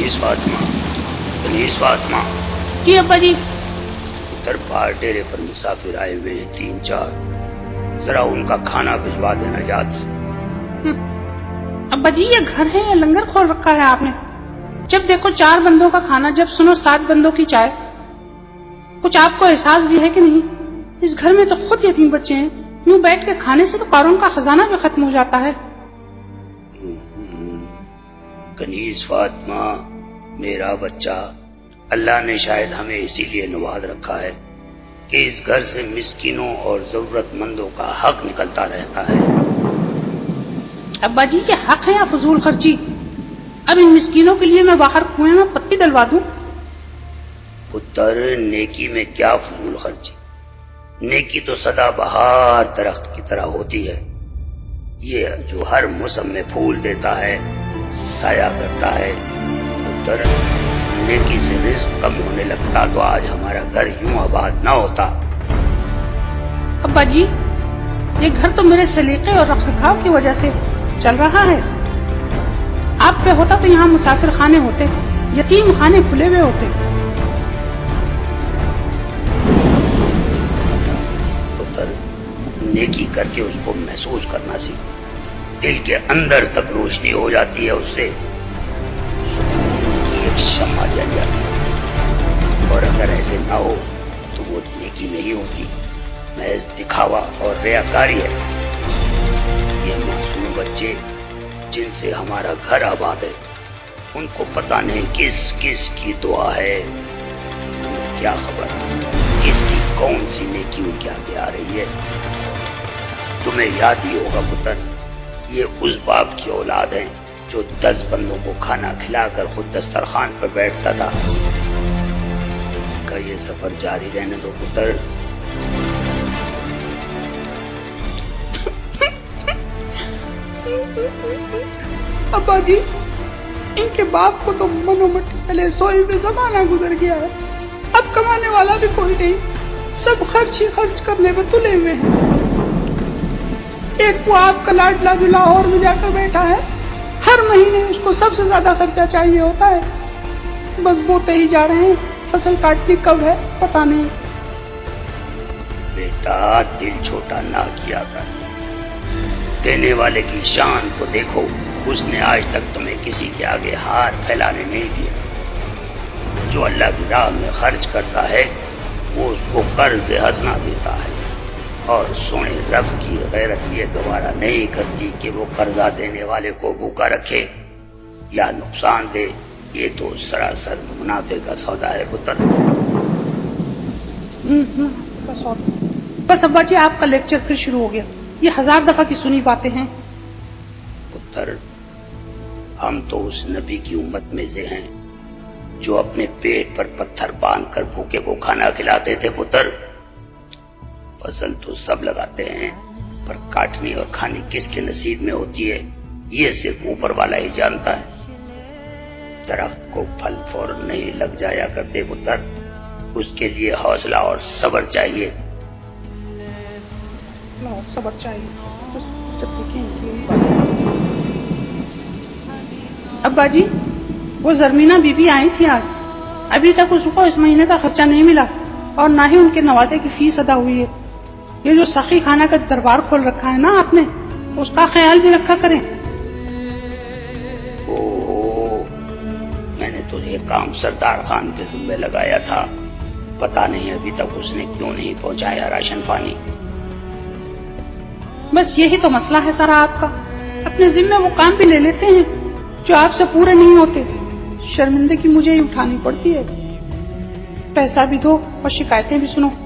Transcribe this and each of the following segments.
کنیز فاطمہ، کنیز فاطمہ، جی ابا جی۔ ادھر باہر ڈیرے پر مسافر آئے ہوئے ہیں 3-4، ذرا ان کا کھانا بھجوا دینا یاد سے۔ ابا جی یہ گھر ہے یا لنگر کھول رکھا ہے آپ نے؟ جب دیکھو 4 بندوں کا کھانا، جب سنو 7 بندوں کی چائے۔ کچھ آپ کو احساس بھی ہے کہ نہیں؟ اس گھر میں تو خود یتیم بچے ہیں، یوں بیٹھ کے کھانے سے تو قارون کا خزانہ بھی ختم ہو جاتا ہے۔ کنیز فاطمہ میرا بچہ، اللہ نے شاید ہمیں اسی لیے نواز رکھا ہے کہ اس گھر سے مسکینوں اور ضرورت مندوں کا حق نکلتا رہتا ہے۔ ابا جی یہ حق ہے یا فضول خرچی؟ اب ان مسکینوں کے لیے میں باہر کنویں میں پتی ڈلوا دوں؟ پتر نیکی میں کیا فضول خرچی، نیکی تو سدا بہار درخت کی طرح ہوتی ہے، یہ جو ہر موسم میں پھول دیتا ہے، سایہ کرتا ہے۔ پتر نیکی سے رزق کم ہونے لگتا تو آج ہمارا گھر یوں آباد نہ ہوتا۔ ابا جی یہ گھر تو میرے سلیقے اور رکھ رکھاؤ کی وجہ سے چل رہا ہے، آپ پہ ہوتا تو یہاں مسافر خانے ہوتے، یتیم خانے کھلے ہوئے ہوتے۔ پتر نیکی کر کے اس کو محسوس کرنا سیکھ، دل کے اندر تک روشنی ہو جاتی ہے، اس سے ایک شمع جل جاتی ہے، اور اگر ایسے نہ ہو تو وہ نیکی نہیں ہوتی، محض دکھاوا اور ریاکاری ہے۔ یہ معصوم بچے جن سے ہمارا گھر آباد ہے، ان کو پتہ نہیں کس کس کی دعا ہے، تمہیں کیا خبر کس کی کون سی نیکی ان کے آگے آ رہی ہے۔ تمہیں یاد ہی ہوگا پتر، یہ اس باپ کی اولاد ہیں جو 10 بندوں کو کھانا کھلا کر خود دسترخوان پر بیٹھتا تھا۔ نیکی کا یہ سفر جاری رہنے دو پتر۔ ابا جی ان کے باپ کو تو منو مٹی تلے سوئی میں زمانہ گزر گیا ہے، اب کمانے والا بھی کوئی نہیں، سب خرچ ہی خرچ کرنے میں تلے ہوئے ہیں۔ ایک وہ آپ کا لاڈلا بھی لاہور میں جا کر بیٹھا ہے، ہر مہینے اس کو سب سے زیادہ خرچہ چاہیے ہوتا ہے، بس بوتے ہی جا رہے ہیں، فصل کاٹنی کب ہے پتہ نہیں۔ بیٹا دل چھوٹا نہ کیا کر، دینے والے کی شان کو دیکھو، اس نے آج تک تمہیں کسی کے آگے ہاتھ پھیلانے نہیں دیا۔ جو اللہ کی راہ میں خرچ کرتا ہے وہ اس کو قرض حسنہ دیتا ہے، اور سونے رب کی غیرت یہ گوارا نہیں کرتی کہ وہ قرضہ دینے والے کو بھوکا رکھے یا نقصان دے، یہ تو سراسر منافع کا سودا ہے پتر۔ بس ابا جی آپ کا لیکچر پھر شروع ہو گیا، یہ 1000 دفعہ کی سنی باتیں ہیں۔ پتر ہم تو اس نبی کی امت میں سے ہیں جو اپنے پیٹ پر پتھر باندھ کر بھوکے کو کھانا کھلاتے تھے پتر۔ فصل تو سب لگاتے ہیں، پر کاٹنی اور کھانی کس کے نصیب میں ہوتی ہے یہ صرف اوپر والا ہی جانتا ہے۔ درخت کو پھل فوراً نہیں لگ جایا کرتے پتر، اس کے لیے حوصلہ اور صبر چاہیے۔ صبر چاہیے۔ ابا جی وہ زرمینہ بی بی آئی تھی آج، ابھی تک اس کو اس مہینے کا خرچہ نہیں ملا، اور نہ ہی ان کے نوازے کی فیس ادا ہوئی ہے۔ یہ جو سخی خانہ کا دربار کھول رکھا ہے نا آپ نے، اس کا خیال بھی رکھا کریں۔ میں نے تو یہ کام سردار خان کے ذمہ لگایا تھا، پتہ نہیں ابھی تک اس نے کیوں نہیں پہنچایا راشن پانی۔ بس یہی تو مسئلہ ہے سارا آپ کا، اپنے ذمہ وہ کام بھی لے لیتے ہیں جو آپ سے پورے نہیں ہوتے، شرمندگی مجھے ہی اٹھانی پڑتی ہے، پیسہ بھی دو اور شکایتیں بھی سنو۔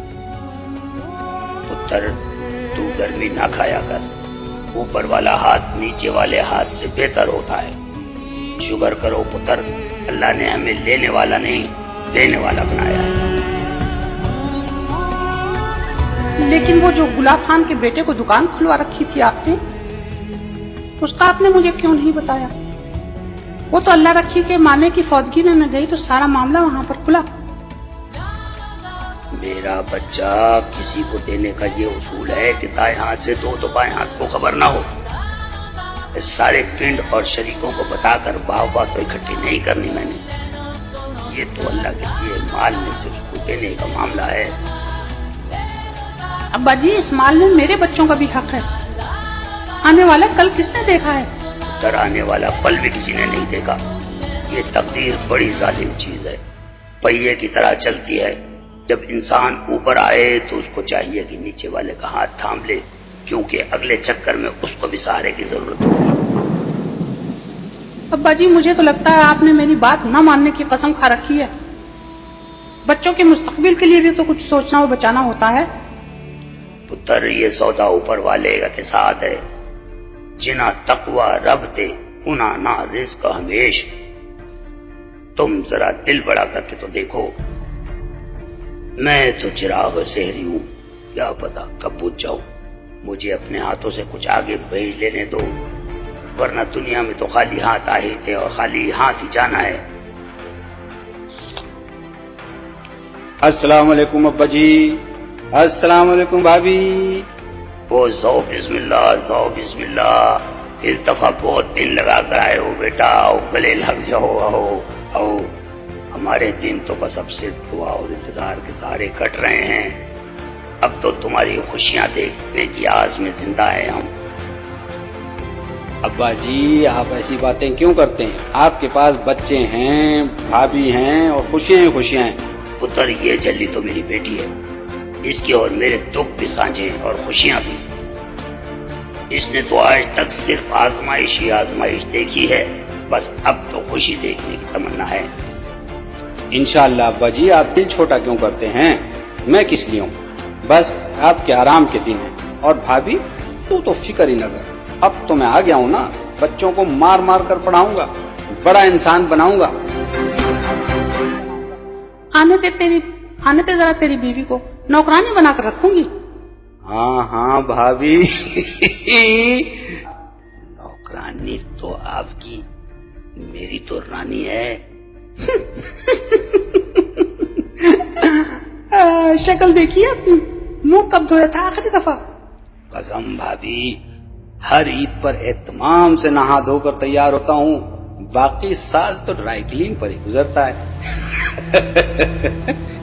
پتر تو گرمی نہ کھایا کر، اوپر والا ہاتھ نیچے والے ہاتھ سے بہتر ہوتا ہے۔ شکر کرو پتر، اللہ نے ہمیں لینے والا نہیں دینے والا بنایا ہے۔ لیکن وہ جو گلاب خان کے بیٹے کو دکان کھلوا رکھی تھی آپ نے، اس کا آپ نے مجھے کیوں نہیں بتایا؟ وہ تو اللہ رکھی کہ مامے کی فوتگی میں گئی تو سارا معاملہ وہاں پر کھلا۔ میرا بچہ، کسی کو دینے کا یہ اصول ہے کہ دائیں ہاتھ سے دو تو بائیں ہاتھ کو خبر نہ ہو۔ اس سارے پنڈ اور شریکوں کو بتا کر واہ تو اکٹھی نہیں کرنی میں نے. یہ تو اللہ کے دیے مال میں سے اس کو دینے کا معاملہ ہے. ابا جی اس مال میں میرے بچوں کا بھی حق ہے. آنے والا کل کس نے دیکھا ہے؟ پتر آنے والا پل بھی کسی نے نہیں دیکھا. یہ تقدیر بڑی ظالم چیز ہے، پہیے کی طرح چلتی ہے. جب انسان اوپر آئے تو اس کو چاہیے کہ نیچے والے کا ہاتھ تھام لے، کیونکہ اگلے چکر میں اس کو بھی سہارے کی ضرورت ہوگی. ابا جی مجھے تو لگتا ہے آپ نے میری بات نہ ماننے کی قسم کھا رکھی ہے. بچوں کے مستقبل کے لیے بھی تو کچھ سوچنا اور بچانا ہوتا ہے. پتر یہ سودا اوپر والے کے ساتھ ہے. جنا تقوی رب تے انا نہ رزق ہمیش. تم ذرا دل بڑا کر کے تو دیکھو. میں تو چراغ سحری ہوں، کیا پتا کب بجھ جاؤں. مجھے اپنے ہاتھوں سے کچھ آگے بھیج لینے دو، ورنہ دنیا میں تو خالی ہاتھ آئے تھے اور خالی ہاتھ ہی جانا ہے. السلام علیکم ابا جی. السلام علیکم بھابھی. او زو بسم اللہ، زو بسم اللہ. اس دفعہ بہت دن لگا کر آئے ہو بیٹا. آؤ گلے لگ جاؤ. آؤ آؤ. ہمارے دن تو بس اب صرف دعا اور انتظار کے سارے کٹ رہے ہیں. اب تو تمہاری خوشیاں دیکھنے کی آس میں زندہ ہیں ہم. ابا جی آپ ایسی باتیں کیوں کرتے ہیں؟ آپ کے پاس بچے ہیں، بھابھی ہیں اور خوشیاں ہی خوشیاں ہیں. پتر یہ جلی تو میری بیٹی ہے، اس کے اور میرے دکھ بھی سانجھے اور خوشیاں بھی. اس نے تو آج تک صرف آزمائش ہی آزمائش دیکھی ہے. بس اب تو خوشی دیکھنے کی تمنا ہے. انشاءاللہ ابا جی آپ دل چھوٹا کیوں کرتے ہیں؟ میں کس لیے ہوں، بس آپ کے آرام کے دن ہیں. اور بھابھی تو فکر ہی نہ کر. اب تو میں آ گیا ہوں نا، بچوں کو مار مار کر پڑھاؤں گا، بڑا انسان بناؤں گا. آنے دے ذرا تیری بیوی کو نوکرانی بنا کر رکھوں گی. ہاں ہاں بھابھی. نوکرانی تو آپ کی، میری تو رانی ہے. شکل دیکھیے اپنی، منہ کب دھویا تھا آخری دفعہ؟ قسم بھابھی ہر عید پر اہتمام سے نہا دھو کر تیار ہوتا ہوں، باقی سال تو ڈرائی کلین پر ہی گزرتا ہے.